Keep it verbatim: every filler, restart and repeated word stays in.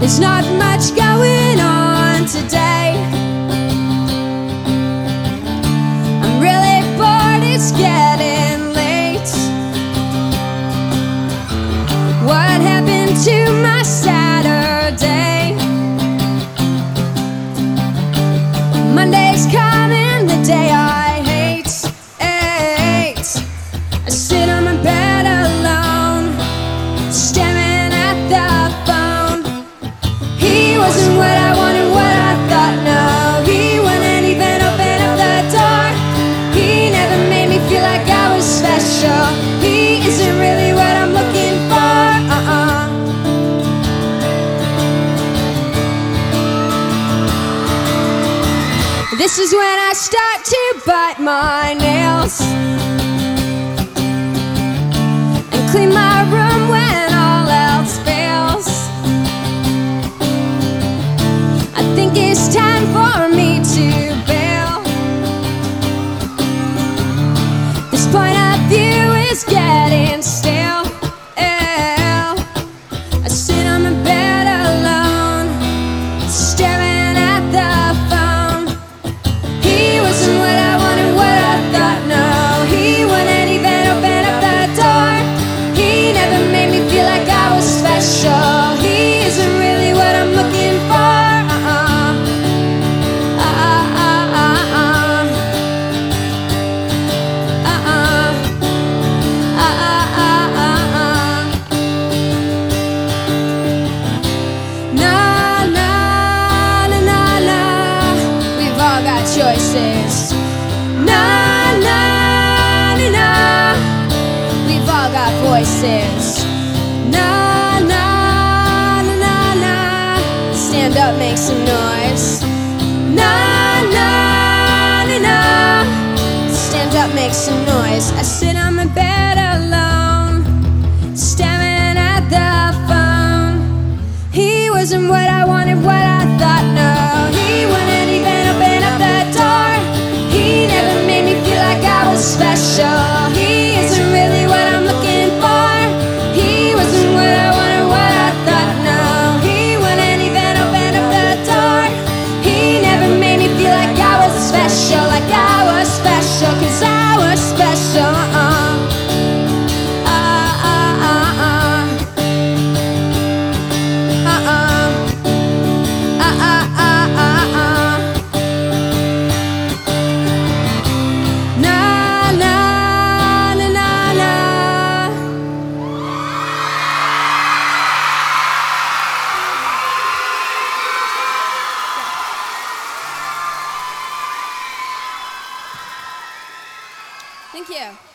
There's not much going on today. I'm really bored, it's getting late. What happened to my Saturday? Monday's coming, the day I hate. hate. I sit on my bed alone, staring at the phone. He wasn't what I wanted, what I thought, no. He wouldn't even open up the door. He never made me feel like I was special. He isn't really what I'm looking for, uh-uh. This is when I start to bite my nails and clean my room when all else fails. I think it's time for me to bail. This point of view is getting stale. I sit on my bed alone, staring at the phone. He wasn't what I wanted, what I thought, no. He wouldn't even open up the door. He never made me feel like I was special. He isn't really what I'm looking for, uh-uh. Uh-uh, uh-uh. Uh-uh. Uh-uh, uh-uh. Nah, nah, nah, nah, nah. We've all got choices. Nah, nah, nah, nah. We've all got voices. Nah, nah, nah, nah, nah. Stand up, make some noise. Nah, nah, nah, nah. Stand up, make some noise. I sit on my bed alone, staring at the phone. He wasn't what I wanted, what I thought, no. He wouldn't even open up the door. He never made me feel like I was special. He isn't really what I'm looking for. He wasn't what I wanted, what I thought, no. He wouldn't even open up the door. He never made me feel like I was special, like I was special, 'cause I was special, uh-uh. Uh, uh, uh, uh. Uh-uh. Uh, uh, uh, uh, uh. Nah, nah, nah, nah, nah. Thank you.